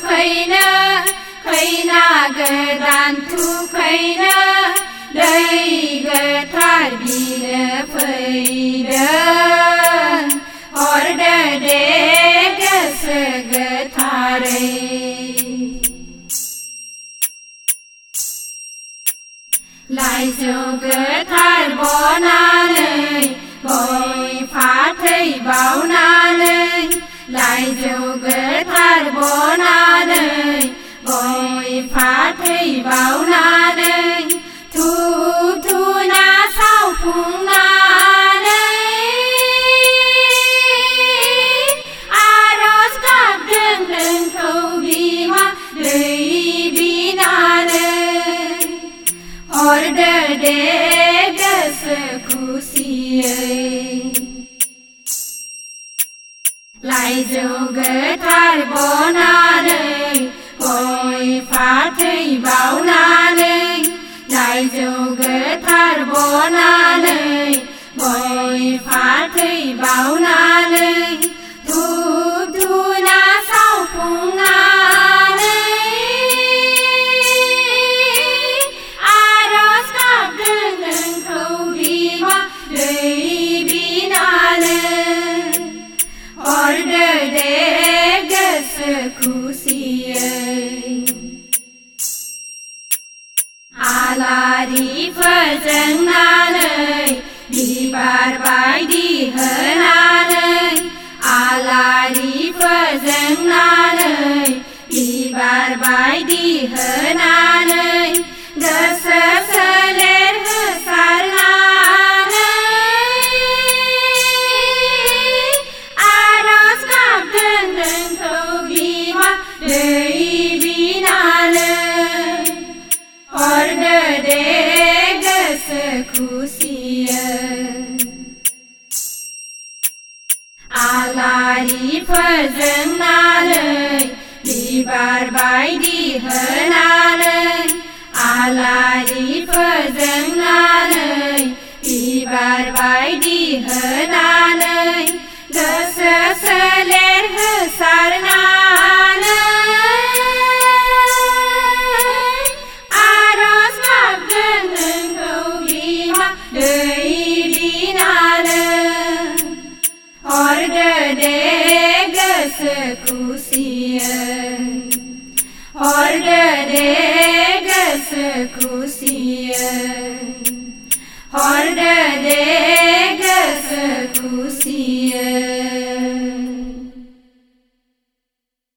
थुखैनो खैना गोदान थुखैनो दै गोथार बिनो फैदों हरदो दे गोसो गोथारै लाइजौ गोथार बनानै गय फाथै बावनानै लाइजौ गोथार बनानै गय फाथै बावनानै धुप धुना सावफुंनानै आरज गाबदों नोंखौ बिमा दै बिनानै हरदो दे गोसो खुसियै लाइजौ गोथार बनानै गय फाथै बावनानै लाइजौ गोथार बनानै गय फाथै बावनानै धुप धुना सावफुंनानै आरज गाबदों नोंखौ बिमा दै बिनानै हरदो दे गोसो खुसियै आलारि फोजोंनानै बिबार बायदि होनानै आलारि फोजोंनानै बिबार बायदि होनानै गोसो सोलेर होसारनानै आरज गाबदों नोंखौ बिमा दै बिनानै हरदो दे गोसो खुसियै आलारि फोजोंनानै बिबार बायदि होनानै आलारि फोजोंनानै बिबार बायदि होनानै गोसो सोलेर होसारनानै आरज गाबदों नोंखौ बिमा दै बिनानै हरदो दे गोसो खुसियै हरदो दे गोसो खुसियै हरदो